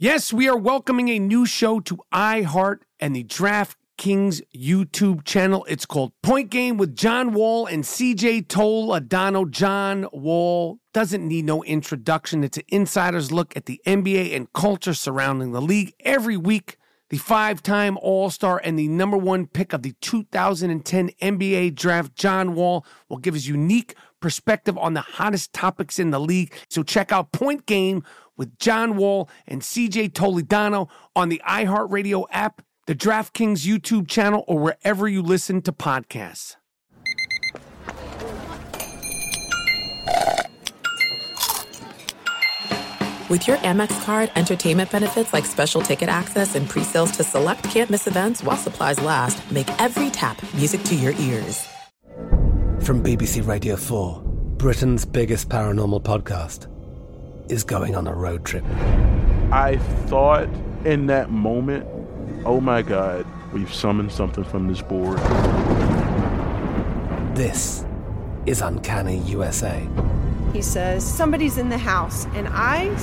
Yes, we are welcoming a new show to iHeart and the DraftKings YouTube channel. It's called Point Game with John Wall and CJ Toledano. John Wall doesn't need no introduction. It's an insider's look at the NBA and culture surrounding the league. Every week, the five-time All-Star and the number one pick of the 2010 NBA Draft, John Wall, will give his unique perspective on the hottest topics in the league. So check out Point Game with John Wall and CJ Toledano on the iHeartRadio app, the DraftKings YouTube channel, or wherever you listen to podcasts. With your Amex card, entertainment benefits like special ticket access and pre-sales to select can't-miss events while supplies last make every tap music to your ears. From BBC Radio 4, Britain's biggest paranormal podcast is going on a road trip. I thought in that moment, oh my God, we've summoned something from this board. This is Uncanny USA. He says, somebody's in the house, and I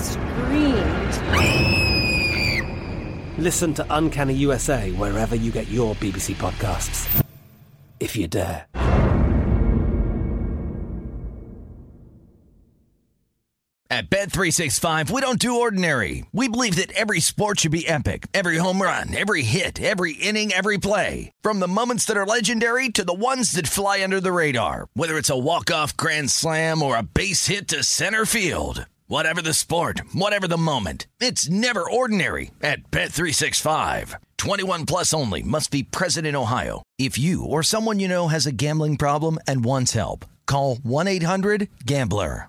screamed. Listen to Uncanny USA wherever you get your BBC podcasts, if you dare. At Bet365, we don't do ordinary. We believe that every sport should be epic. Every home run, every hit, every inning, every play. From the moments that are legendary to the ones that fly under the radar. Whether it's a walk-off grand slam or a base hit to center field. Whatever the sport, whatever the moment. It's never ordinary at Bet365. 21 plus only. Must be present in Ohio. If you or someone you know has a gambling problem and wants help, call 1-800-GAMBLER.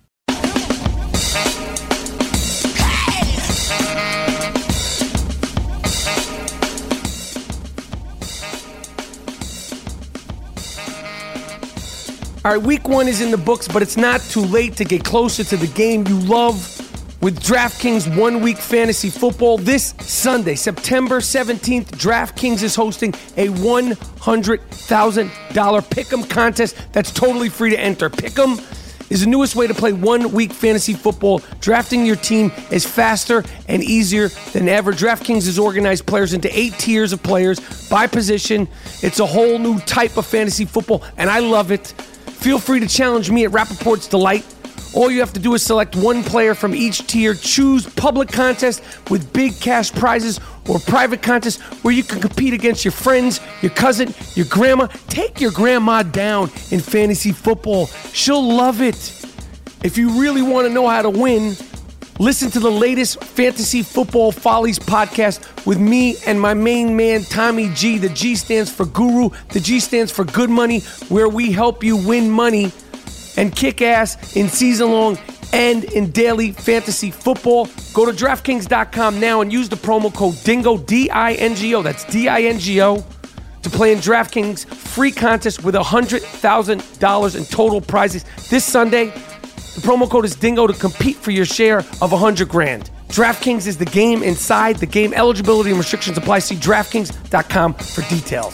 All right, week one is in the books, but it's not too late to get closer to the game you love with DraftKings 1 Week Fantasy Football. This Sunday, September 17th, DraftKings is hosting a $100,000 Pick'em contest that's totally free to enter. Pick'em is the newest way to play 1 week fantasy football. Drafting your team is faster and easier than ever. DraftKings has organized players into 8 tiers of players by position. It's a whole new type of fantasy football, and I love it. Feel free to challenge me at Rappaport's Delight. All you have to do is select one player from each tier, choose public contest with big cash prizes, or private contest where you can compete against your friends, your cousin, your grandma. Take your grandma down in fantasy football. She'll love it. If you really want to know how to win, listen to the latest Fantasy Football Follies podcast with me and my main man, Tommy G. The G stands for Guru. The G stands for Good Money, where we help you win money and kick ass in season-long and in daily fantasy football. Go to DraftKings.com now and use the promo code DINGO, D-I-N-G-O. That's D-I-N-G-O to play in DraftKings free contest with $100,000 in total prizes this Sunday. The promo code is DINGO to compete for your share of $100,000. DraftKings is the game inside the game. Eligibility and restrictions apply. See DraftKings.com for details.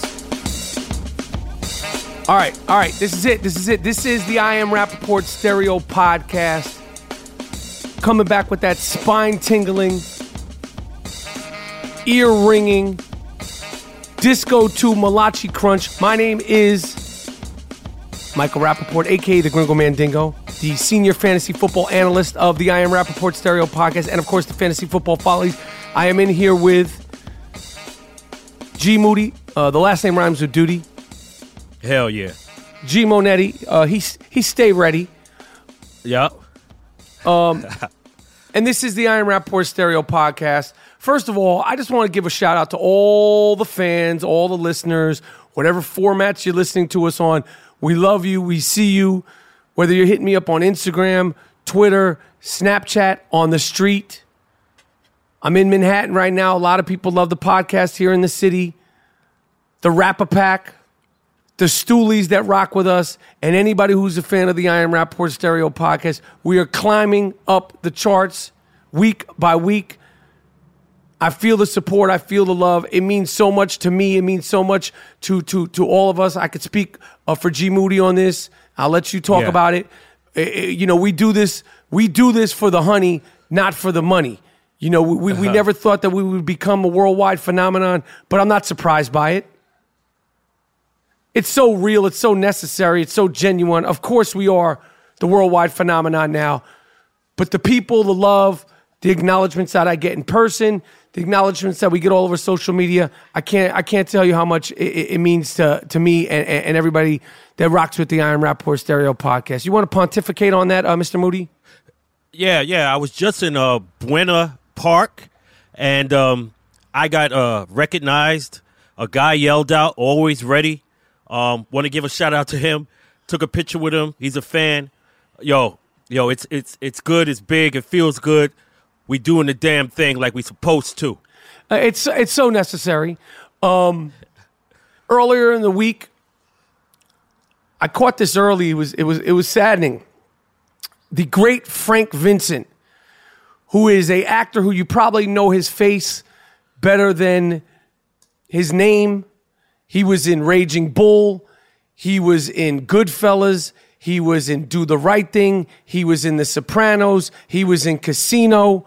All right. This is it. This is the I Am Rappaport Stereo Podcast. Coming back with that spine-tingling, ear-ringing, Disco 2 Malachi Crunch. My name is Michael Rappaport, a.k.a. the Gringo Man Dingo, the senior fantasy football analyst of the I Am Rappaport Stereo Podcast, and, of course, the Fantasy Football Follies. I am in here with G. Moody. The last name rhymes with Duty. Hell yeah. G. Monetti. He stay ready. Yep. And this is the I Am Rappaport Stereo Podcast. First of all, I just want to give a shout out to all the fans, all the listeners, whatever formats you're listening to us on. We love you. We see you. Whether you're hitting me up on Instagram, Twitter, Snapchat, on the street. I'm in Manhattan right now. A lot of people love the podcast here in the city. The Rap-A-Pack, the Stoolies that rock with us, and anybody who's a fan of the I Am Rappaport Stereo Podcast. We are climbing up the charts week by week. I feel the support. I feel the love. It means so much to me. It means so much to all of us. I could speak for G. Moody on this. I'll let you talk about it. You know, we do this for the honey, not for the money. You know, we never thought that we would become a worldwide phenomenon, but I'm not surprised by it. It's so real. It's so necessary. It's so genuine. Of course we are the worldwide phenomenon now, but the people, the love, the acknowledgments that I get in person, the acknowledgments that we get all over social media, I can't tell you how much it means to me and everybody that rocks with the I Am Rapaport Stereo podcast. You want to pontificate on that, Mr. Moody? Yeah. I was just in Buena Park, and I got recognized. A guy yelled out, "Always ready." Want to give a shout out to him. Took a picture with him. He's a fan. Yo, it's good. It's big. It feels good. We doing the damn thing like we supposed to. It's so necessary. Earlier in the week, I caught this early. It was saddening. The great Frank Vincent, who is a actor who you probably know his face better than his name. He was in Raging Bull. He was in Goodfellas. He was in Do the Right Thing. He was in The Sopranos. He was in Casino.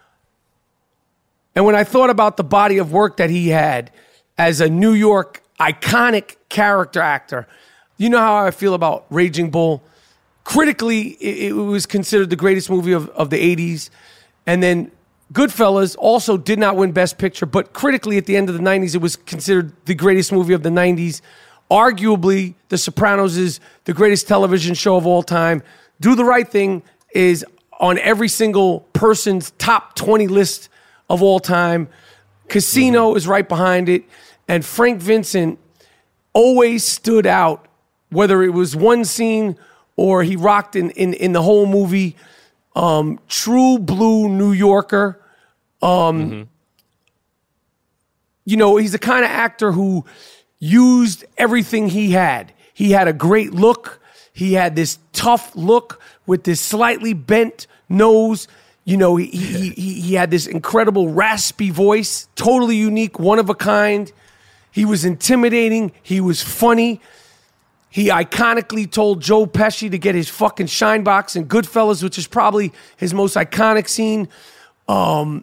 And when I thought about the body of work that he had as a New York iconic character actor, you know how I feel about Raging Bull. Critically, it was considered the greatest movie of the 80s. And then Goodfellas also did not win Best Picture, but critically at the end of the 90s, it was considered the greatest movie of the 90s. Arguably, The Sopranos is the greatest television show of all time. Do the Right Thing is on every single person's top 20 list of all time. Casino is right behind it. And Frank Vincent always stood out, whether it was one scene or he rocked in the whole movie. True blue New Yorker. You know, he's the kind of actor who used everything he had. He had a great look. He had this tough look with this slightly bent nose. You know, he had this incredible raspy voice, totally unique, one of a kind. He was intimidating. He was funny. He iconically told Joe Pesci to get his fucking shine box in Goodfellas, which is probably his most iconic scene. I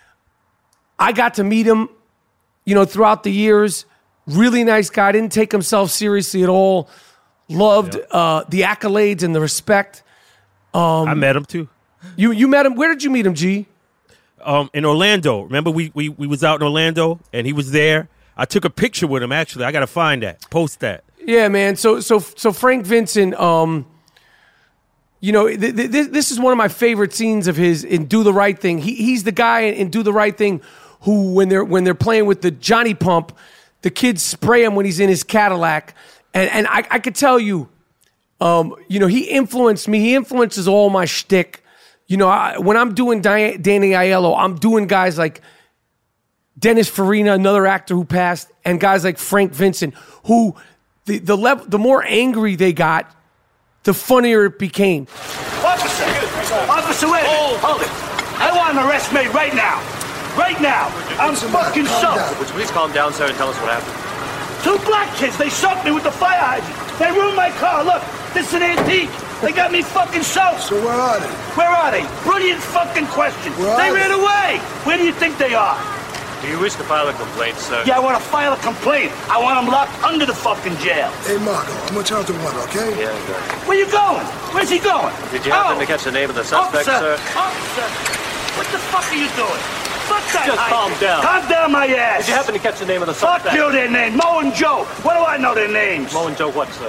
got to meet him, you know, throughout the years. Really nice guy. Didn't take himself seriously at all. Loved the accolades and the respect. I met him too. You met him? Where did you meet him, G? In Orlando. Remember we was out in Orlando and he was there. I took a picture with him, actually. I got to find that. Post that. Yeah, man. So Frank Vincent, you know, this is one of my favorite scenes of his in Do the Right Thing. He's the guy in Do the Right Thing who, when they're playing with the Johnny Pump, the kids spray him when he's in his Cadillac. And I could tell you, you know, he influenced me. He influences all my shtick. You know, when I'm doing Danny Aiello, I'm doing guys like Dennis Farina, another actor who passed, and guys like Frank Vincent, who the more angry they got, the funnier it became. Officer, wait. Hold it. I want an arrest made right now. Right now. I'm fucking soaked. Would you please calm down, sir, and tell us what happened? Two black kids, they soaked me with the fire hydrant. They ruined my car. Look, this is an antique. They got me fucking soaked. So where are they? Where are they? Brilliant fucking question. They ran away. Where do you think they are? Do you wish to file a complaint, sir? Yeah, I want to file a complaint. I want them locked under the fucking jail. Hey, Marco, I'm going to tell you one, okay? Yeah, good. Where you going? Where's he going? Did you happen to catch the name of the suspect, sir? Officer, what the fuck are you doing? Fuck that. Just calm down. Calm down my ass. Did you happen to catch the name of the suspect? Fuck you, their name. Mo and Joe. What do I know their names? Mo and Joe what, sir?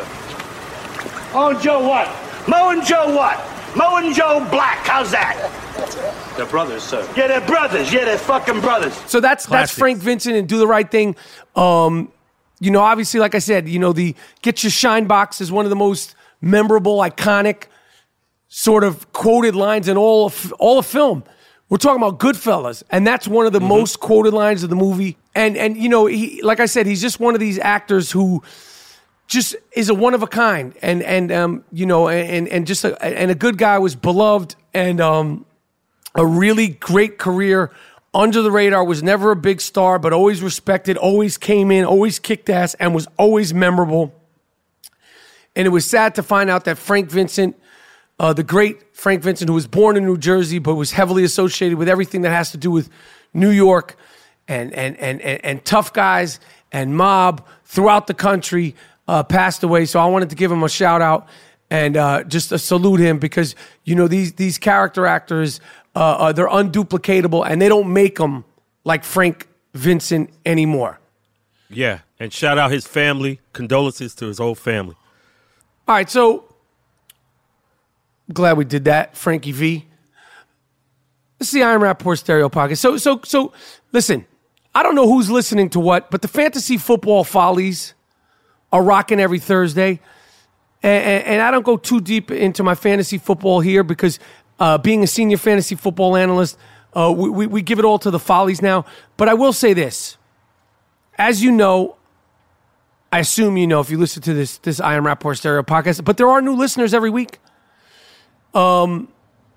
Mo and Joe what? Mo and Joe what? Mo and Joe Black. How's that? They're brothers, sir. Yeah, they're brothers. Yeah, they're fucking brothers. So that's Frank Vincent and Do the Right Thing. You know, obviously, like I said, you know, the Get Your Shine Box is one of the most memorable, iconic, sort of quoted lines in all of film. We're talking about Goodfellas, and that's one of the most quoted lines of the movie. And you know, he, like I said, he's just one of these actors who just is a one of a kind, and you know, and just a good guy, was beloved, and a really great career. Under the radar, was never a big star, but always respected, always came in, always kicked ass, and was always memorable. And it was sad to find out that Frank Vincent the great Frank Vincent, who was born in New Jersey but was heavily associated with everything that has to do with New York and tough guys and mob throughout the country, passed away. So I wanted to give him a shout out and just salute him because, these character actors, they're unduplicatable and they don't make them like Frank Vincent anymore. Yeah, and shout out his family. Condolences to his whole family. All right, so glad we did that, Frankie V. This is the Iron Rapport Stereo Podcast. So listen, I don't know who's listening to what, but the Fantasy Football Follies are rocking every Thursday. And I don't go too deep into my fantasy football here because being a senior fantasy football analyst, we give it all to the Follies now. But I will say this. As you know, I assume you know if you listen to this Iron Rapport Stereo Podcast, but there are new listeners every week. I'm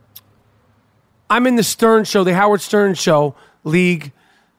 in the Stern Show, the Howard Stern Show League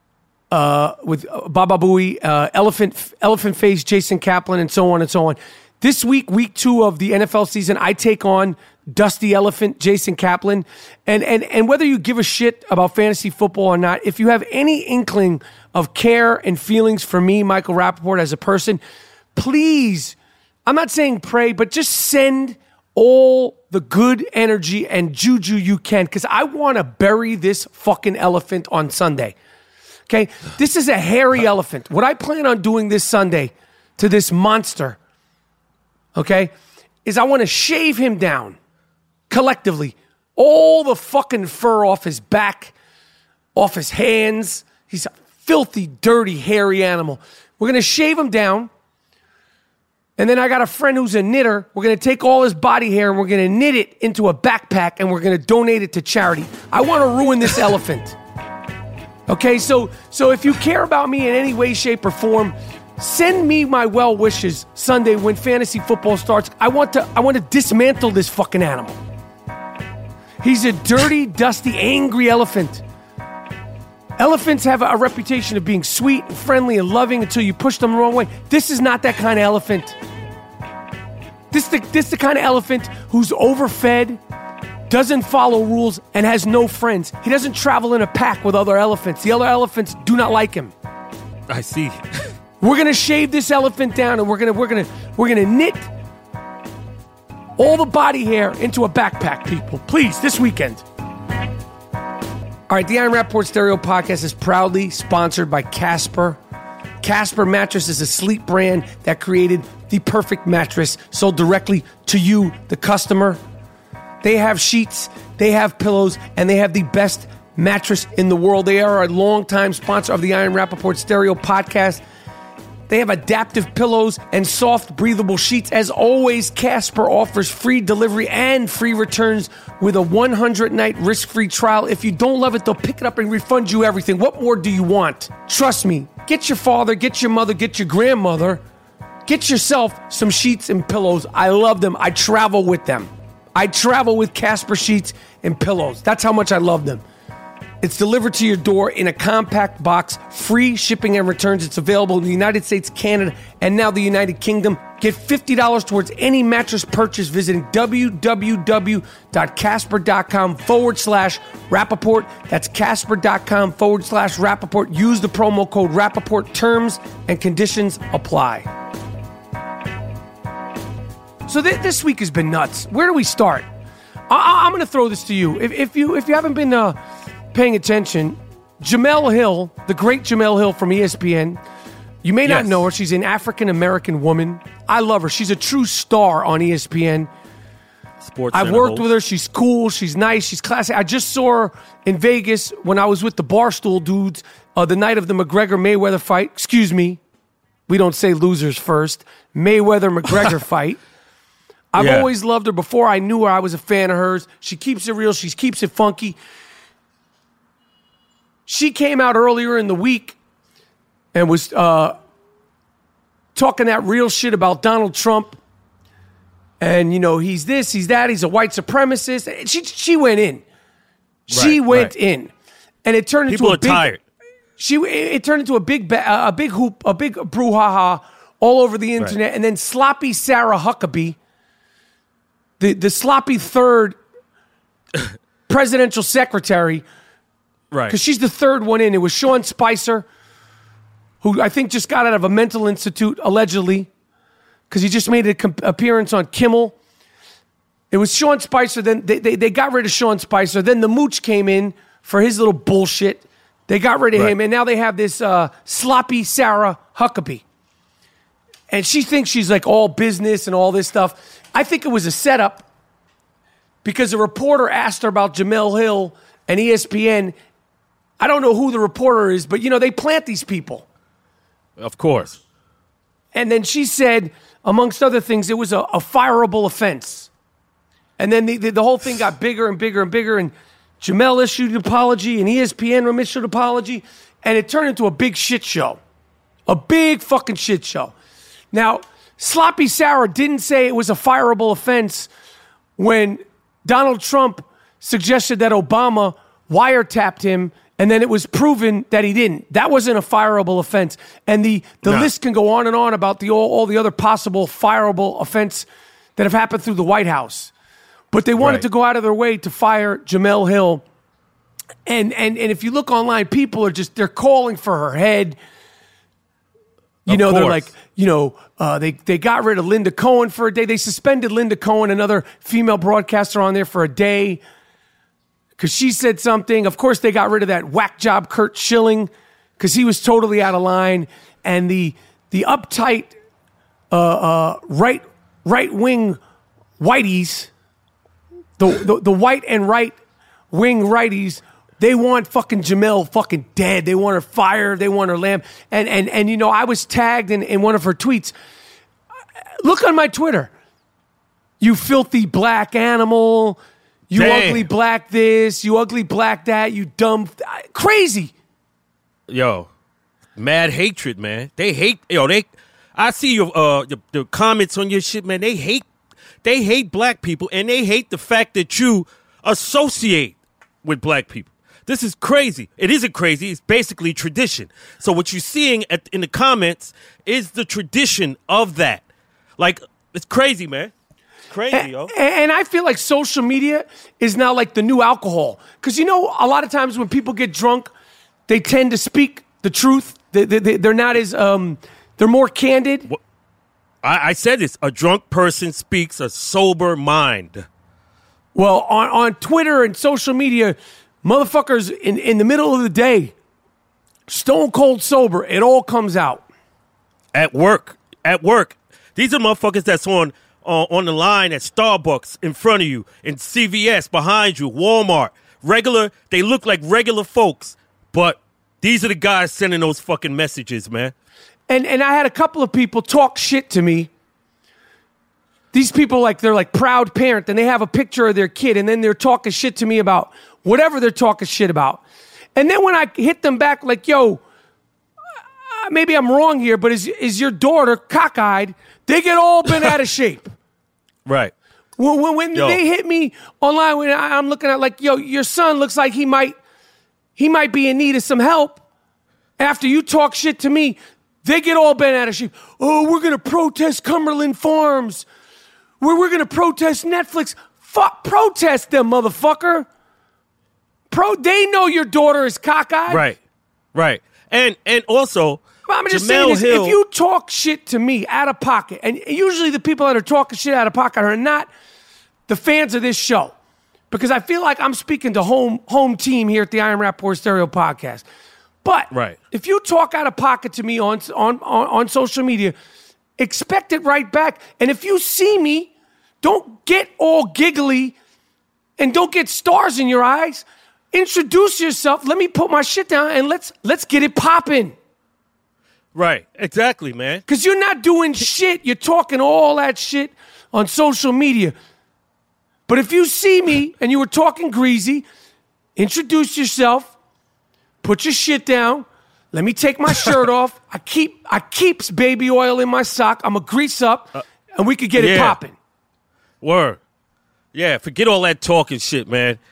with Baba Booey, Elephant Face, Jason Kaplan, and so on and so on. This week, week 2 of the NFL season, I take on Dusty Elephant, Jason Kaplan. And whether you give a shit about fantasy football or not, if you have any inkling of care and feelings for me, Michael Rappaport, as a person, please, I'm not saying pray, but just send all the good energy and juju you can, because I want to bury this fucking elephant on Sunday. Okay? This is a hairy elephant. What I plan on doing this Sunday to this monster, okay, is I want to shave him down collectively. All the fucking fur off his back, off his hands. He's a filthy, dirty, hairy animal. We're going to shave him down. And then I got a friend who's a knitter. We're going to take all his body hair and we're going to knit it into a backpack and we're going to donate it to charity. I want to ruin this elephant. Okay, so if you care about me in any way, shape, or form, send me my well wishes Sunday when fantasy football starts. I want to dismantle this fucking animal. He's a dirty, dusty, angry elephant. Elephants have a reputation of being sweet and friendly and loving until you push them the wrong way. This is not that kind of elephant. This is the kind of elephant who's overfed, doesn't follow rules, and has no friends. He doesn't travel in a pack with other elephants. The other elephants do not like him. I see. We're gonna shave this elephant down, and we're gonna knit all the body hair into a backpack, people. Please, this weekend. All right, the Iron Rapport Stereo Podcast is proudly sponsored by Casper. Casper Mattress is a sleep brand that created the perfect mattress sold directly to you, the customer. They have sheets, they have pillows, and they have the best mattress in the world. They are a longtime sponsor of the Iron Rapport Stereo Podcast. They have adaptive pillows and soft, breathable sheets. As always, Casper offers free delivery and free returns with a 100-night risk-free trial. If you don't love it, they'll pick it up and refund you everything. What more do you want? Trust me. Get your father, get your mother, get your grandmother. Get yourself some sheets and pillows. I love them. I travel with them. I travel with Casper sheets and pillows. That's how much I love them. It's delivered to your door in a compact box, free shipping and returns. It's available in the United States, Canada, and now the United Kingdom. Get $50 towards any mattress purchase visiting www.casper.com/Rappaport. That's casper.com/Rappaport. Use the promo code Rappaport. Terms and conditions apply. So this week has been nuts. Where do we start? I'm going to throw this to you. If you haven't been paying attention, Jemele Hill, the great Jemele Hill from ESPN, you may not know her. She's an African-American woman. I love her. She's a true star on ESPN. I've worked with her. She's cool. She's nice. She's classy. I just saw her in Vegas when I was with the Barstool dudes the night of the McGregor-Mayweather fight. Excuse me. We don't say losers first. Mayweather-McGregor fight. I've always loved her. Before I knew her, I was a fan of hers. She keeps it real. She keeps it funky. She came out earlier in the week and was talking that real shit about Donald Trump. And, he's this, he's that, he's a white supremacist. And she went in. She went in. And it turned into a big... People are tired. It turned into a big hoop, a big brouhaha all over the internet. Right. And then sloppy Sarah Huckabee the sloppy third presidential secretary, Right. because she's the third one in. It was Sean Spicer, who I think just got out of a mental institute, allegedly, because he just made an appearance on Kimmel. It was Sean Spicer. Then they got rid of Sean Spicer. Then the mooch came in for his little bullshit. They got rid of him, and now they have this sloppy Sarah Huckabee. And she thinks she's like all business and all this stuff. I think it was a setup because a reporter asked her about Jemele Hill and ESPN. I don't know who the reporter is, but, they plant these people. Of course. And then she said, amongst other things, it was a fireable offense. And then the whole thing got bigger and bigger and bigger, and Jemele issued an apology, and ESPN issued an apology, and it turned into a big shit show. A big fucking shit show. Now, Sloppy Sarah didn't say it was a fireable offense when Donald Trump suggested that Obama wiretapped him, and then it was proven that he didn't. That wasn't a fireable offense. And the list can go on and on about all the other possible fireable offense that have happened through the White House. But they wanted to go out of their way to fire Jemele Hill. And if you look online, people are they're calling for her head. They're like, they got rid of Linda Cohen for a day. They suspended Linda Cohen, another female broadcaster on there, for a day because she said something. Of course, they got rid of that whack job Kurt Schilling because he was totally out of line. And the uptight right-wing whiteys, the white and right-wing righties, they want fucking Jemele fucking dead. They want her fired. They want her lamb. And I was tagged in one of her tweets. Look on my Twitter. You filthy black animal. You ugly black this. You ugly black that. You dumb. Crazy. Yo, mad hatred, man. They hate. I see the comments on your shit, man. They hate black people, and they hate the fact that you associate with black people. This is crazy. It isn't crazy. It's basically tradition. So what you're seeing in the comments is the tradition of that. Like, it's crazy, man. It's crazy, yo. And I feel like social media is now like the new alcohol. Because, a lot of times when people get drunk, they tend to speak the truth. They're not as, they're more candid. Well, I said this. A drunk person speaks a sober mind. Well, on Twitter and social media, motherfuckers in the middle of the day, stone cold sober, it all comes out. At work. These are motherfuckers that's on the line at Starbucks in front of you, in CVS behind you, Walmart. They look like regular folks, but these are the guys sending those fucking messages, man. And I had a couple of people talk shit to me. These people, they're like proud parent, and they have a picture of their kid, and then they're talking shit to me about whatever they're talking shit about. And then when I hit them back, like, yo, maybe I'm wrong here, but is your daughter cockeyed? They get all bent out of shape. Right. When they hit me online, when I'm looking at like, yo, your son looks like he might be in need of some help. After you talk shit to me, they get all bent out of shape. Oh, we're going to protest Cumberland Farms. We're going to protest Netflix. Fuck, protest them, motherfucker. They know your daughter is cockeyed. Right. And also, I'm just Jemele saying, Hill, if you talk shit to me out of pocket, and usually the people that are talking shit out of pocket are not the fans of this show, because I feel like I'm speaking to home team here at the Iron Rapport Stereo podcast. But if you talk out of pocket to me on social media, expect it right back. And if you see me, don't get all giggly and don't get stars in your eyes. Introduce yourself. Let me put my shit down and let's get it popping. Right, exactly, man. Because you're not doing shit. You're talking all that shit on social media. But if you see me and you were talking greasy, introduce yourself, put your shit down, let me take my shirt off. I keeps baby oil in my sock. I'm a grease up, and we could get it popping. Word. Yeah, forget all that talking shit, man.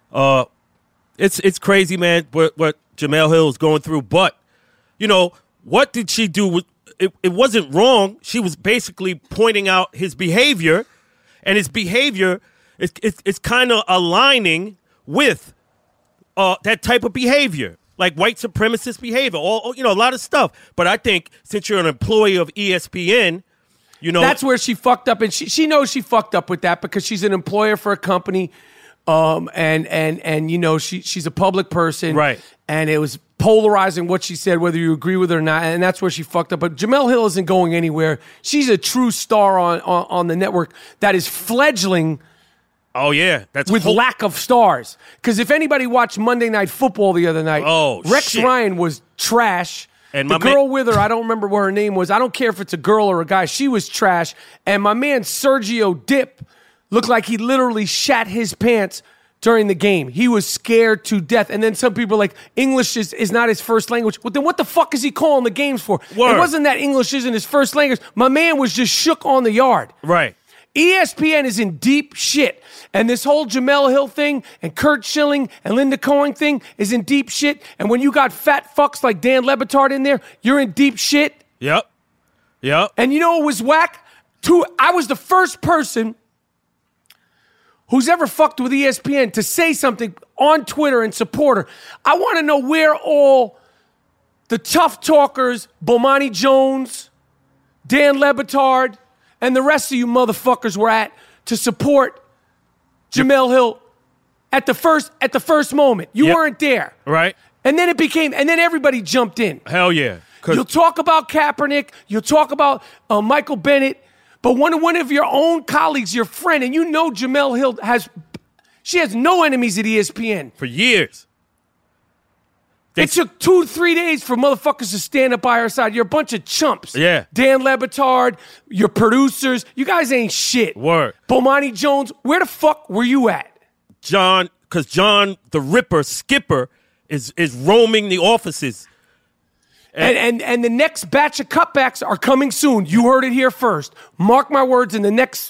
It's crazy, man, what Jemele Hill is going through. But, what did she do? It wasn't wrong. She was basically pointing out his behavior, and his behavior is kind of aligning with that type of behavior, like white supremacist behavior, or a lot of stuff. But I think since you're an employee of ESPN, that's where she fucked up, and she knows she fucked up with that because she's an employer for a company, and she's a public person, right? And it was polarizing what she said, whether you agree with it or not, and that's where she fucked up. But Jemele Hill isn't going anywhere. She's a true star on the network that is fledgling. Oh, yeah. That's with lack of stars. Because if anybody watched Monday Night Football the other night, Rex Ryan was trash. And the girl with her, I don't remember what her name was. I don't care if it's a girl or a guy. She was trash. And my man Sergio Dip looked like he literally shat his pants during the game. He was scared to death. And then some people are like, English is not his first language. Well, then what the fuck is he calling the games for? Word. It wasn't that English isn't his first language. My man was just shook on the yard. Right. ESPN is in deep shit. And this whole Jemele Hill thing and Kurt Schilling and Linda Cohen thing is in deep shit. And when you got fat fucks like Dan Le Batard in there, you're in deep shit. Yep. And you know what was whack? I was the first person who's ever fucked with ESPN to say something on Twitter and support her. I want to know where all the tough talkers, Bomani Jones, Dan Le Batard, and the rest of you motherfuckers were at to support Jemele Hill at the first moment. You weren't there. Right. And then and then everybody jumped in. Hell yeah. You'll talk about Kaepernick, you'll talk about Michael Bennett, but one of your own colleagues, your friend, and you know Jemele Hill has no enemies at ESPN. For years. It took 2-3 days for motherfuckers to stand up by her side. You're a bunch of chumps. Yeah. Dan Le Batard, your producers, you guys ain't shit. Word. Bomani Jones, where the fuck were you at? Because John the Ripper, Skipper, is roaming the offices. And the next batch of cutbacks are coming soon. You heard it here first. Mark my words, in the next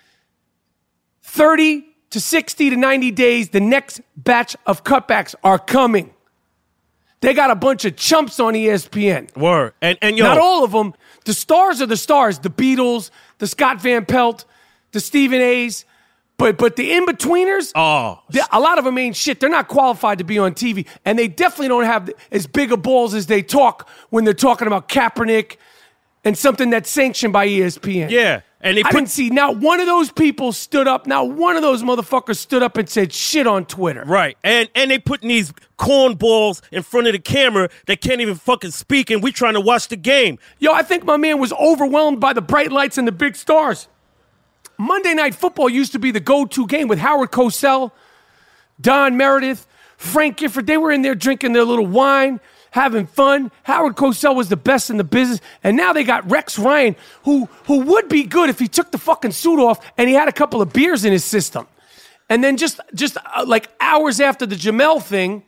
30 to 60 to 90 days, the next batch of cutbacks are coming. They got a bunch of chumps on ESPN. Word. And not all of them. The stars are the stars. The Beatles, the Scott Van Pelt, the Stephen A's. But the in-betweeners, a lot of them ain't shit. They're not qualified to be on TV. And they definitely don't have as big of balls as they talk when they're talking about Kaepernick and something that's sanctioned by ESPN. Yeah. And I didn't see not one of those people stood up. Not one of those motherfuckers stood up and said shit on Twitter. Right. And they putting these cornballs in front of the camera that can't even fucking speak, and we trying to watch the game. Yo, I think my man was overwhelmed by the bright lights and the big stars. Monday Night Football used to be the go-to game with Howard Cosell, Don Meredith, Frank Gifford. They were in there drinking their little wine, having fun. Howard Cosell was the best in the business. And now they got Rex Ryan, who would be good if he took the fucking suit off and he had a couple of beers in his system. And then just like hours after the Jemele thing,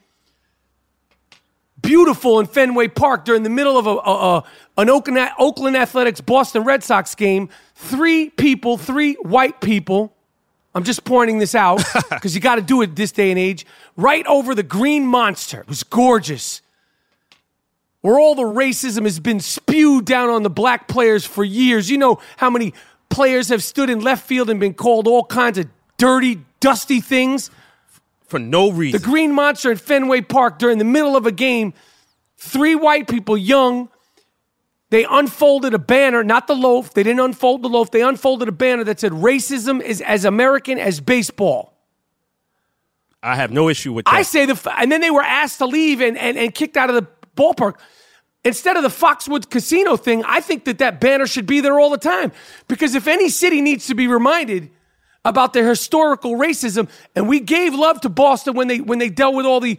beautiful in Fenway Park during the middle of an Oakland Athletics Boston Red Sox game, three white people, I'm just pointing this out because you got to do it this day and age, right over the Green Monster. It was gorgeous. Where all the racism has been spewed down on the black players for years. You know how many players have stood in left field and been called all kinds of dirty, dusty things? For no reason. The Green Monster at Fenway Park during the middle of a game, three white people, young, they unfolded a banner, not the loaf. They didn't unfold the loaf. They unfolded a banner that said, racism is as American as baseball. I have no issue with that. I say and then they were asked to leave and kicked out of the ballpark. Instead of the Foxwoods Casino thing, I think that banner should be there all the time. Because if any city needs to be reminded about their historical racism, and we gave love to Boston when they dealt with all the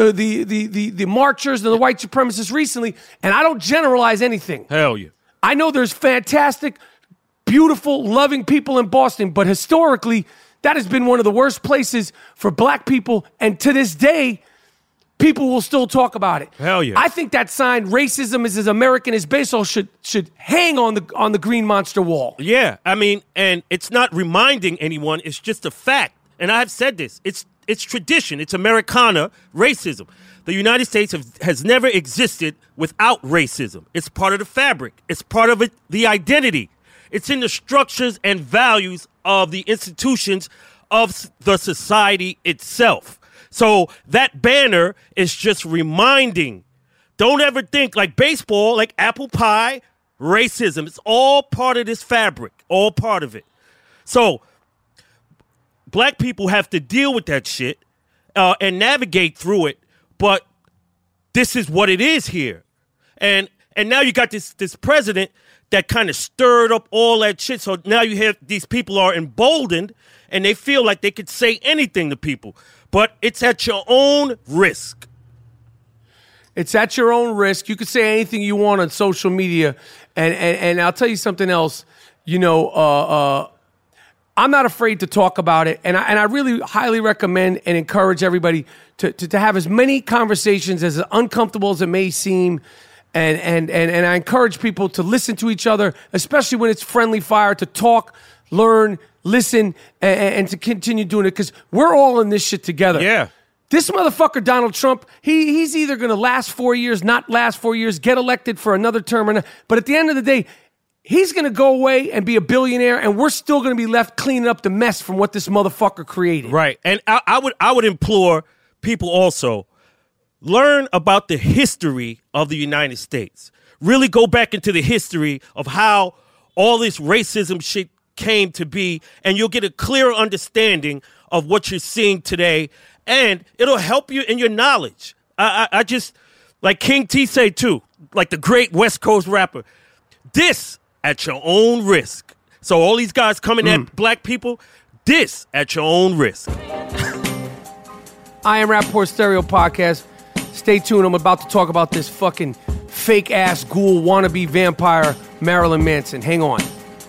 marchers and the white supremacists recently, and I don't generalize anything. Hell yeah. I know there's fantastic, beautiful, loving people in Boston, but historically, that has been one of the worst places for black people, and to this day, people will still talk about it. Hell yeah. I think that sign, racism is as American as baseball, should hang on the Green Monster wall. Yeah, I mean, and it's not reminding anyone, it's just a fact. And I've said this, it's tradition, it's Americana racism. The United States has never existed without racism. It's part of the fabric. It's part of the identity. It's in the structures and values of the institutions of the society itself. So that banner is just reminding, don't ever think like baseball, like apple pie, racism. It's all part of this fabric, all part of it. So black people have to deal with that shit and navigate through it. But this is what it is here. And now you got this president that kind of stirred up all that shit. So now you have these people are emboldened and they feel like they could say anything to people. But it's at your own risk. It's at your own risk. You can say anything you want on social media. And I'll tell you something else. You know, I'm not afraid to talk about it. And I really highly recommend and encourage everybody to have as many conversations as uncomfortable as it may seem. And I encourage people to listen to each other, especially when it's friendly fire, to talk, learn, listen, and to continue doing it, because we're all in this shit together. Yeah. This motherfucker, Donald Trump, he's either going to last 4 years, not last 4 years, get elected for another term, or not. But at the end of the day, he's going to go away and be a billionaire, and we're still going to be left cleaning up the mess from what this motherfucker created. Right. And I would implore people also, learn about the history of the United States. Really go back into the history of how all this racism shit came to be, and you'll get a clearer understanding of what you're seeing today, and it'll help you in your knowledge. I just, like King T say too, like the great West Coast rapper, this at your own risk. So all these guys coming at black people, this at your own risk. I Am Rappaport Stereo Podcast. Stay tuned. I'm about to talk about this fucking fake-ass ghoul wannabe vampire, Marilyn Manson. Hang on.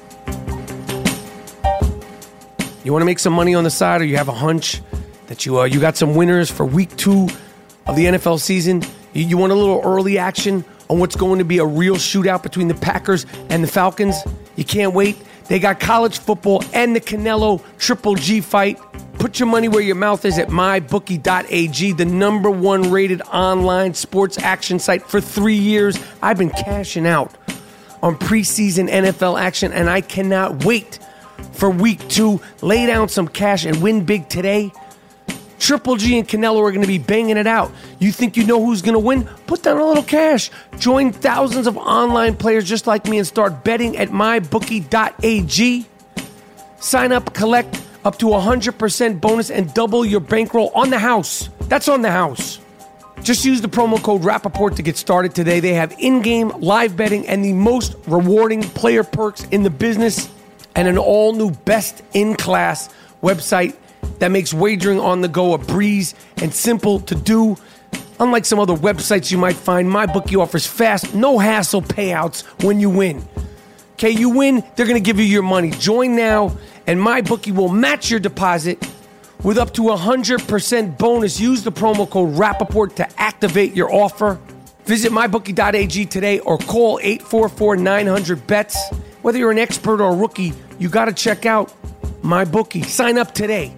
You want to make some money on the side, or you have a hunch that you got some winners for week 2 of the NFL season? You want a little early action on what's going to be a real shootout between the Packers and the Falcons? You can't wait. They got college football and the Canelo Triple G fight. Put your money where your mouth is at mybookie.ag, the #1 rated online sports action site for 3 years. I've been cashing out on preseason NFL action, and I cannot wait for week 2. Lay down some cash and win big today. Triple G and Canelo are going to be banging it out. You think you know who's going to win? Put down a little cash. Join thousands of online players just like me and start betting at mybookie.ag. Sign up, collect up to 100% bonus, and double your bankroll on the house. That's on the house. Just use the promo code Rappaport to get started today. They have in-game live betting and the most rewarding player perks in the business, and an all-new best-in-class website that makes wagering on the go a breeze and simple to do. Unlike some other websites you might find, MyBookie offers fast, no-hassle payouts when you win. Okay, you win, they're going to give you your money. Join now, and MyBookie will match your deposit with up to 100% bonus. Use the promo code Rappaport to activate your offer. Visit mybookie.ag today or call 844-900-BETS. Whether you're an expert or a rookie, you got to check out MyBookie. Sign up today.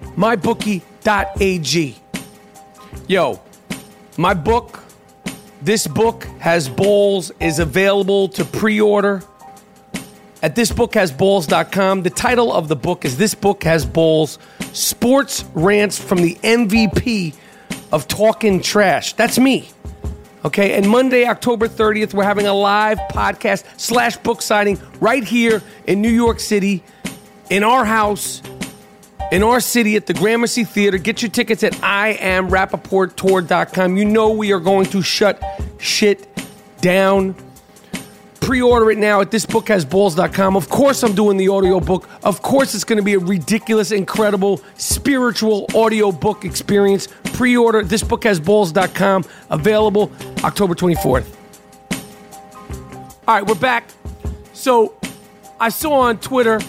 mybookie.ag. Yo, my book, This Book Has Balls, is available to pre-order at thisbookhasballs.com. The title of the book is This Book Has Balls, Sports Rants from the MVP of Talking Trash. That's me. Okay, and Monday, October 30th, we're having a live podcast / book signing right here in New York City, in our house, in our city at the Gramercy Theater. Get your tickets at IamRappaportTour.com. You know we are going to shut shit down. Pre-order it now at thisbookhasballs.com. Of course I'm doing the audiobook. Of course it's going to be a ridiculous, incredible, spiritual audiobook experience. Pre-order thisbookhasballs.com. Available October 24th. All right, we're back. So I saw on Twitter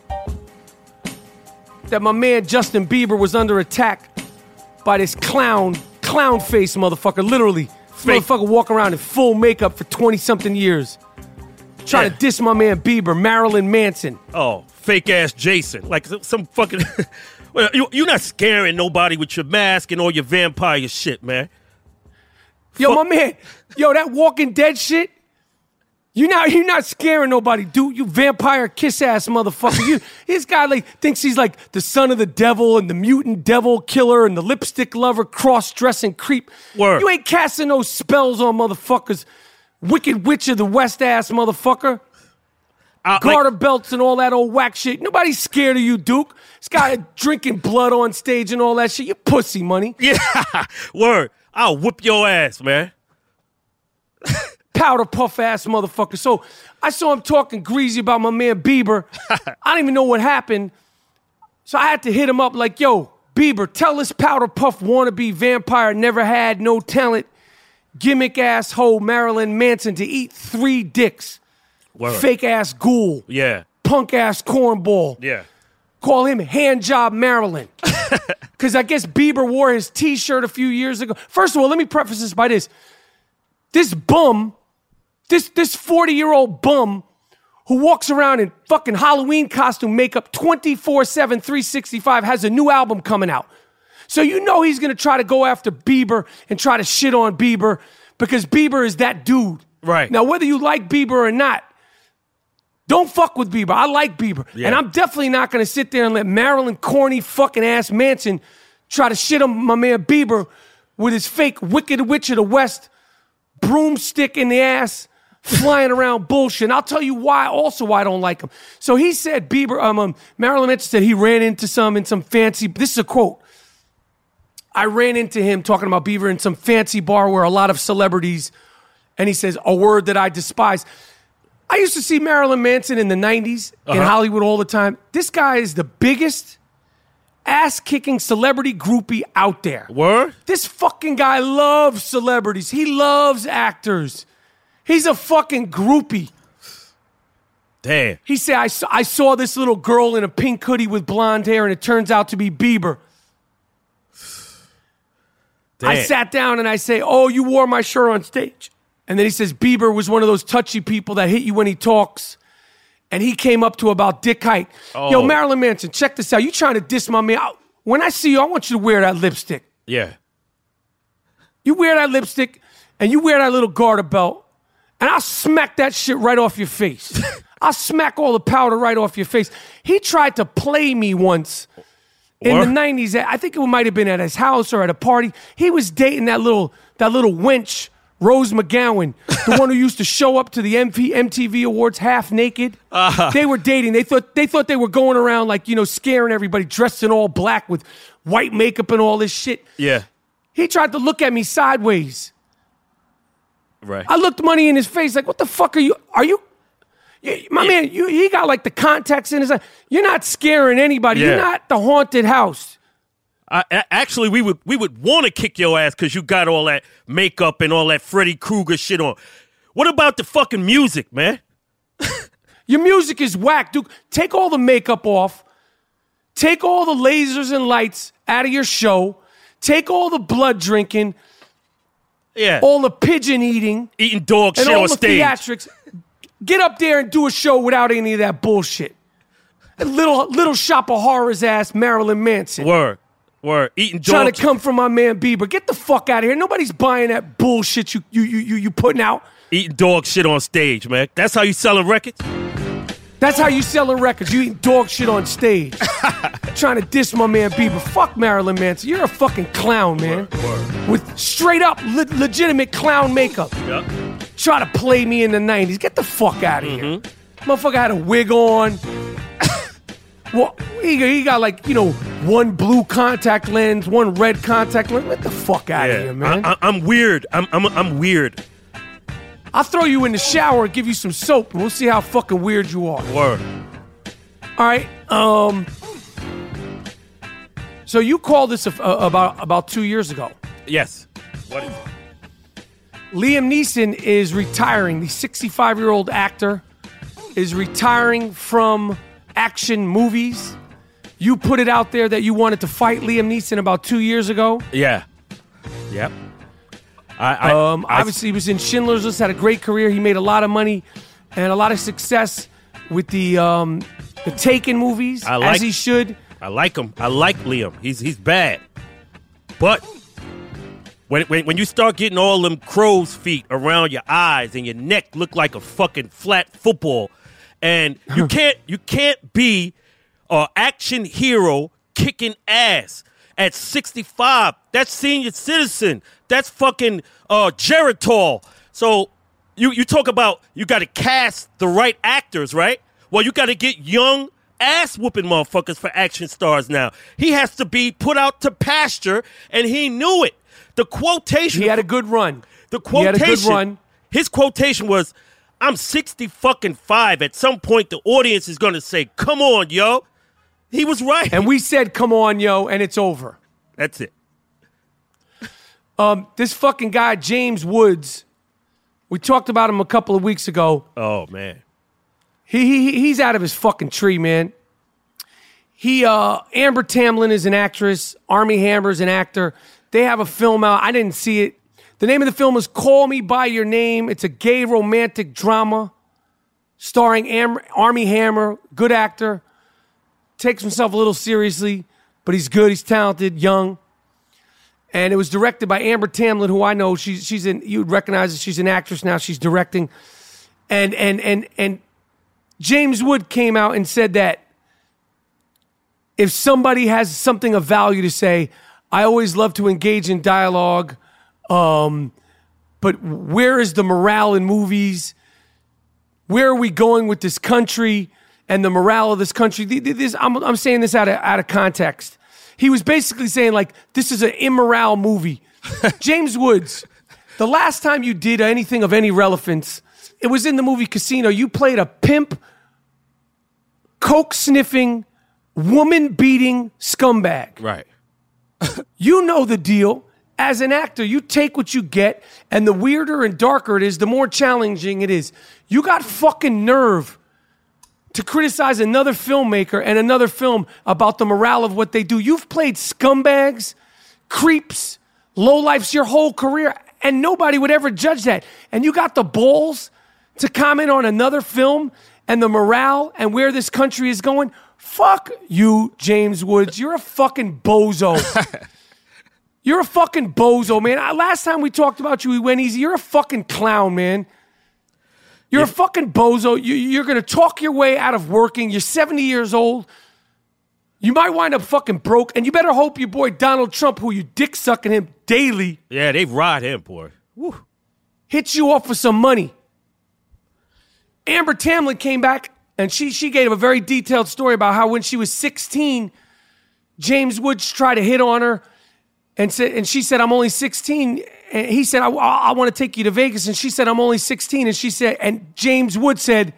that my man Justin Bieber was under attack by this clown face motherfucker. Literally, motherfucker walk around in full makeup for 20-something years. Trying to diss my man Bieber, Marilyn Manson. Oh, fake ass Jason. Like some fucking... Well, you're not scaring nobody with your mask and all your vampire shit, man. Yo, my man. Yo, that Walking Dead shit. You're not scaring nobody, dude. You vampire kiss ass motherfucker. This guy like thinks he's like the son of the devil and the mutant devil killer and the lipstick lover, cross dressing creep. Word. You ain't casting no spells on motherfuckers. Wicked Witch of the West ass motherfucker. Garter belts and all that old whack shit. Nobody's scared of you, Duke. This guy drinking blood on stage and all that shit. You pussy money. Yeah, word. I'll whip your ass, man. Powder puff ass motherfucker. So I saw him talking greasy about my man Bieber. I don't even know what happened. So I had to hit him up like, yo, Bieber, tell this powder puff wannabe vampire never had no talent, gimmick asshole Marilyn Manson to eat 3 dicks. Word. Fake ass ghoul. Yeah. Punk ass cornball. Yeah. Call him hand job Marilyn. Because I guess Bieber wore his t-shirt a few years ago. First of all, let me preface this by this. This bum, this 40-year-old bum who walks around in fucking Halloween costume makeup 24/7, 365 has a new album coming out. So you know he's going to try to go after Bieber and try to shit on Bieber because Bieber is that dude. Right. Now, whether you like Bieber or not, don't fuck with Bieber. I like Bieber. Yeah. And I'm definitely not going to sit there and let Marilyn corny fucking ass Manson try to shit on my man Bieber with his fake Wicked Witch of the West broomstick in the ass flying around bullshit. And I'll tell you why I don't like him. So he said Marilyn Manson said he ran into some fancy, this is a quote. I ran into him talking about Bieber in some fancy bar where a lot of celebrities, and he says, a word that I despise. I used to see Marilyn Manson in the 90s in Hollywood all the time. This guy is the biggest ass-kicking celebrity groupie out there. Word? This fucking guy loves celebrities. He loves actors. He's a fucking groupie. Damn. He said, I saw this little girl in a pink hoodie with blonde hair, and it turns out to be Bieber. Damn. I sat down and I say, oh, you wore my shirt on stage. And then he says Bieber was one of those touchy people that hit you when he talks. And he came up to about dick height. Oh. Yo, Marilyn Manson, check this out. You trying to diss my man. When I see you, I want you to wear that lipstick. Yeah. You wear that lipstick and you wear that little garter belt. And I'll smack that shit right off your face. I'll smack all the powder right off your face. He tried to play me once in the 90s. I think it might have been at his house or at a party. He was dating that little wench, Rose McGowan, the one who used to show up to the MTV Awards half naked. They were dating. They thought they were going around like, scaring everybody, dressed in all black with white makeup and all this shit. Yeah. He tried to look at me sideways. Right. I looked money in his face like, what the fuck are you? My man, he got like the contacts in his eye. You're not scaring anybody. Yeah. You're not the haunted house. Actually, we would want to kick your ass because you got all that makeup and all that Freddy Krueger shit on. What about the fucking music, man? Your music is whack, dude. Take all the makeup off. Take all the lasers and lights out of your show. Take all the blood drinking. Yeah. All the pigeon eating. Eating dog shit on stage. And all the theatrics. Get up there and do a show without any of that bullshit. Little Shop of Horrors ass Marilyn Manson. Word. Eating dog. Trying to come from my man Bieber. Get the fuck out of here. Nobody's buying that bullshit you putting out. Eating dog shit on stage, man. That's how you selling records? That's how you selling records. You eating dog shit on stage. Trying to diss my man Bieber. Fuck Marilyn Manson. You're a fucking clown, man. Word. With straight up legitimate clown makeup. Yep. Try to play me in the 90s. Get the fuck out of here. Motherfucker had a wig on. Well, he got like, one blue contact lens, one red contact lens. Get the fuck out of here, man. I'm weird. I'm weird. I'll throw you in the shower and give you some soap, and we'll see how fucking weird you are. Word. All right. So you called this about 2 years ago. Yes. What is it? Liam Neeson is retiring. The 65-year-old actor is retiring from action movies. You put it out there that you wanted to fight Liam Neeson about 2 years ago. Yeah. Yep. Obviously, he was in Schindler's List, had a great career. He made a lot of money and a lot of success with the Taken movies, as he should. I like him. I like Liam. He's bad. But When you start getting all them crow's feet around your eyes and your neck look like a fucking flat football, and you can't be an action hero kicking ass at 65. That's senior citizen. That's fucking Geritol. So you talk about you got to cast the right actors, right? Well, you got to get young ass-whooping motherfuckers for action stars now. He has to be put out to pasture, and he knew it. The quotation... He had a good run. The quotation... He had a good run. His quotation was, I'm 65. At some point, the audience is going to say, come on, yo. He was right. And we said, come on, yo, and it's over. That's it. This fucking guy, James Woods, we talked about him a couple of weeks ago. Oh, man. He's out of his fucking tree, man. Amber Tamblyn is an actress. Armie Hammer's an actor. They have a film out. I didn't see it. The name of the film is Call Me By Your Name. It's a gay romantic drama starring Armie Hammer, good actor. Takes himself a little seriously, but he's good. He's talented, young. And it was directed by Amber Tamblyn, who I know. You'd recognize that she's an actress now. She's directing. And James Wood came out and said that if somebody has something of value to say, I always love to engage in dialogue, but where is the morale in movies? Where are we going with this country and the morale of this country? I'm saying this out of context. He was basically saying, like, this is an immoral movie. James Woods, the last time you did anything of any relevance, it was in the movie Casino. You played a pimp, coke-sniffing, woman-beating scumbag. Right. You know the deal. As an actor, you take what you get, and the weirder and darker it is, the more challenging it is. You got fucking nerve to criticize another filmmaker and another film about the morale of what they do. You've played scumbags, creeps, lowlifes your whole career, and nobody would ever judge that. And you got the balls to comment on another film and the morale and where this country is going? Fuck you, James Woods. You're a fucking bozo. You're a fucking bozo, man. Last time we talked about you, we went easy. You're a fucking clown, man. You're a fucking bozo. You're going to talk your way out of working. You're 70 years old. You might wind up fucking broke, and you better hope your boy Donald Trump, who you dick sucking him daily. Yeah, they ride him, boy. Woo. Hits you up for some money. Amber Tamblyn came back, and she gave a very detailed story about how when she was 16, James Woods tried to hit on her, and she said, I'm only 16. And he said, I want to take you to Vegas. And she said, I'm only 16. And she said, and James Woods said,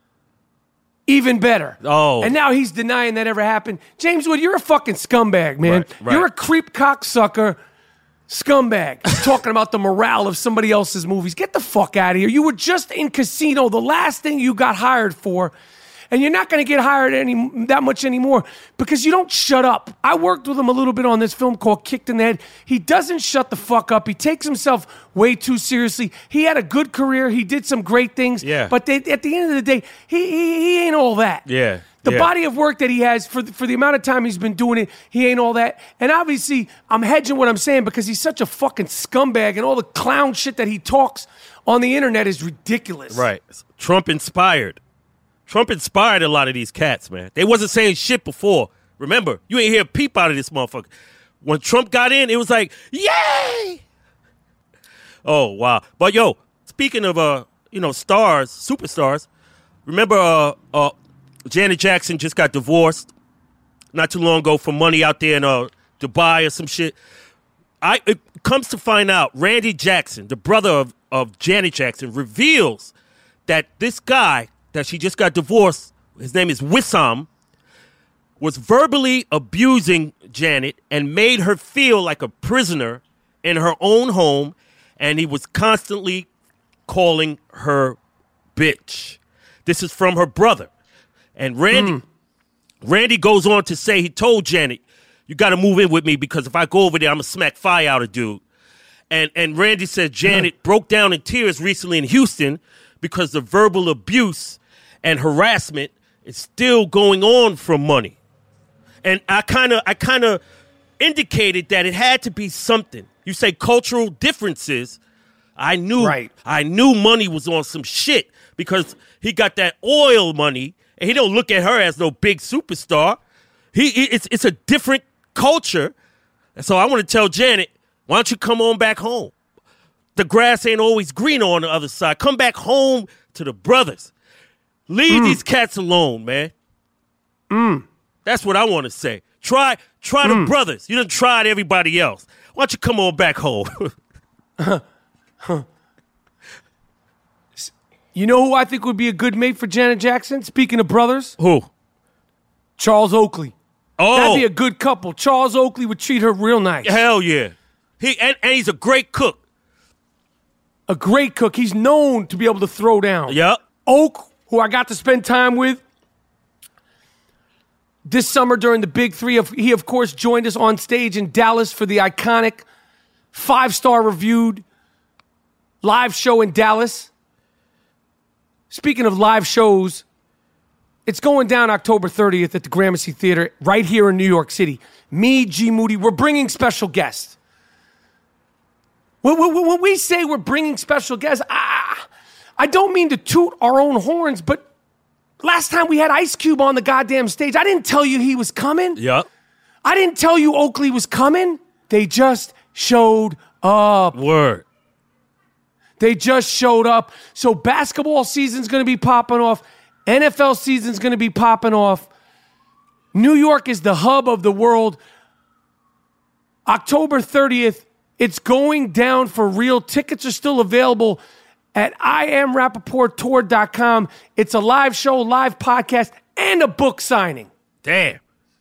even better. Oh. And now he's denying that ever happened. James Wood, you're a fucking scumbag, man. Right. You're a creep cocksucker scumbag talking about the morale of somebody else's movies. Get the fuck out of here. You were just in Casino, the last thing you got hired for. And you're not going to get hired that much anymore because you don't shut up. I worked with him a little bit on this film called Kicked in the Head. He doesn't shut the fuck up. He takes himself way too seriously. He had a good career. He did some great things. Yeah. But at the end of the day, he ain't all that. Yeah. The body of work that he has for the amount of time he's been doing it, he ain't all that. And obviously, I'm hedging what I'm saying because he's such a fucking scumbag and all the clown shit that he talks on the internet is ridiculous. Right. Trump inspired a lot of these cats, man. They wasn't saying shit before. Remember, you ain't hear a peep out of this motherfucker. When Trump got in, it was like, yay! Oh, wow. But, yo, speaking of, stars, superstars, remember Janet Jackson just got divorced not too long ago for money out there in Dubai or some shit. It comes to find out, Randy Jackson, the brother of Janet Jackson, reveals that this guy that she just got divorced, his name is Wissam, was verbally abusing Janet and made her feel like a prisoner in her own home, and he was constantly calling her bitch. This is from her brother. And Randy goes on to say he told Janet, you got to move in with me because if I go over there, I'm going to smack fire out of dude. And Randy said Janet broke down in tears recently in Houston because the verbal abuse and harassment is still going on for money. And I kind of indicated that it had to be something. You say cultural differences. I knew Money was on some shit because he got that oil money, and he don't look at her as no big superstar. It's a different culture. And so I want to tell Janet, why don't you come on back home? The grass ain't always greener on the other side. Come back home to the brothers. Leave these cats alone, man. That's what I want to say. Try the brothers. You done tried everybody else. Why don't you come on back home? You know who I think would be a good mate for Janet Jackson? Speaking of brothers. Who? Charles Oakley. Oh. That'd be a good couple. Charles Oakley would treat her real nice. Hell yeah. And he's a great cook. A great cook. He's known to be able to throw down. Yep. Oak, who I got to spend time with this summer during the Big Three. He, of course, joined us on stage in Dallas for the iconic 5-star reviewed live show in Dallas. Speaking of live shows, it's going down October 30th at the Gramercy Theater right here in New York City. Me, G. Moody, we're bringing special guests. When we say we're bringing special guests, I don't mean to toot our own horns, but last time we had Ice Cube on the goddamn stage, I didn't tell you he was coming. Yep. I didn't tell you Oakley was coming. They just showed up. Word. They just showed up. So basketball season's going to be popping off. NFL season's going to be popping off. New York is the hub of the world. October 30th, it's going down for real. Tickets are still available at IamRappaportTour.com. It's a live show, live podcast, and a book signing. Damn.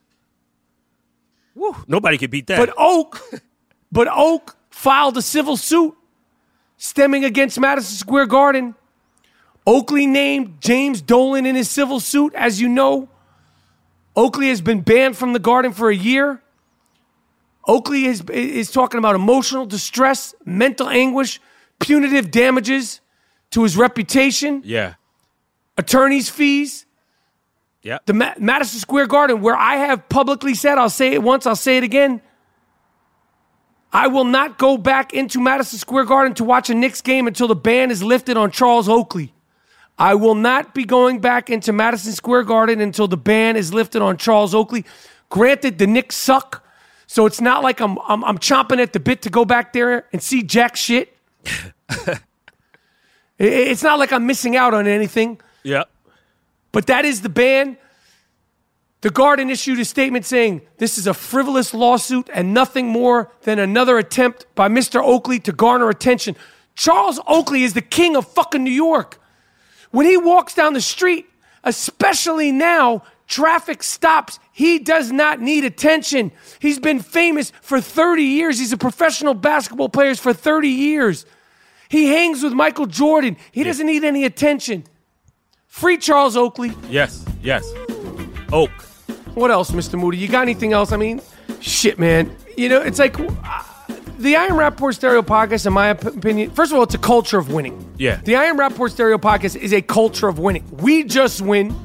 Woo. Nobody can beat that. But Oak filed a civil suit stemming against Madison Square Garden. Oakley named James Dolan in his civil suit. As you know, Oakley has been banned from the Garden for a year. Oakley is talking about emotional distress, mental anguish, punitive damages to his reputation. Yeah. Attorney's fees. Yeah. The Madison Square Garden, where I have publicly said, I'll say it once, I'll say it again, I will not go back into Madison Square Garden to watch a Knicks game until the ban is lifted on Charles Oakley. I will not be going back into Madison Square Garden until the ban is lifted on Charles Oakley. Granted, the Knicks suck, so it's not like I'm chomping at the bit to go back there and see jack shit. It's not like I'm missing out on anything. Yep. But that is the ban. The Garden issued a statement saying this is a frivolous lawsuit and nothing more than another attempt by Mr. Oakley to garner attention. Charles Oakley is the king of fucking New York. When he walks down the street, especially now, traffic stops. He does not need attention. He's been famous for 30 years. He's a professional basketball player for 30 years. He hangs with Michael Jordan. He doesn't need any attention. Free Charles Oakley. Yes. Oak. What else, Mr. Moody? You got anything else? I mean, shit, man. You know, it's like the I Am Rappaport Stereo Podcast, in my opinion, first of all, it's a culture of winning. Yeah. The I Am Rappaport Stereo Podcast is a culture of winning. We just win.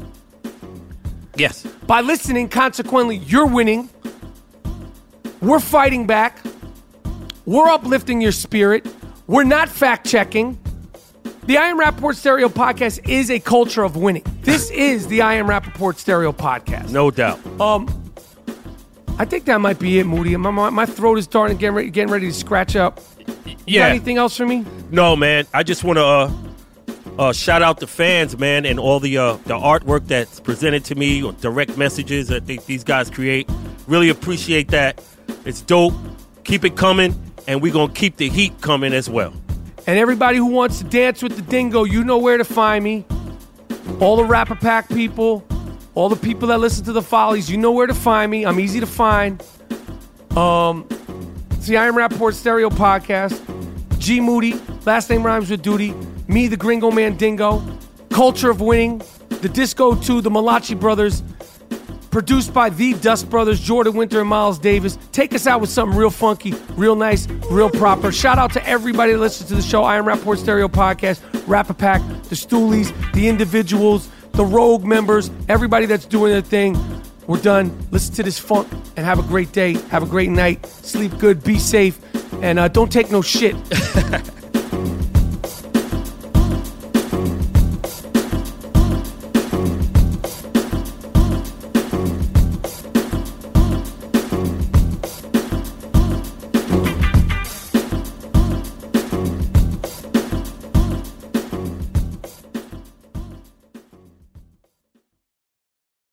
Yes. By listening, consequently, you're winning. We're fighting back. We're uplifting your spirit. We're not fact-checking. The I Am Rappaport Stereo Podcast is a culture of winning. This is the I Am Rappaport Stereo Podcast. No doubt. I think that might be it, Moody. My throat is starting to getting ready to scratch up. You got anything else for me? No, man. I just want to shout out the fans, man, and all the artwork that's presented to me, or direct messages that these guys create. Really appreciate that. It's dope. Keep it coming, and we're going to keep the heat coming as well. And everybody who wants to dance with the dingo, you know where to find me. All the Rapper Pack people, all the people that listen to the Follies, you know where to find me. I'm easy to find. It's the I Am Rappaport Stereo Podcast. G. Moody, last name rhymes with duty. Me, the Gringo Man Dingo. Culture of Winning. The Disco 2, the Malachi Brothers. Produced by the Dust Brothers, Jordan Winter and Miles Davis. Take us out with something real funky, real nice, real proper. Shout out to everybody that listens to the show. I Am Rappaport Stereo Podcast, Rapper Pack, the Stoolies, the individuals, the Rogue members, everybody that's doing their thing. We're done. Listen to this funk and have a great day. Have a great night. Sleep good. Be safe. And don't take no shit.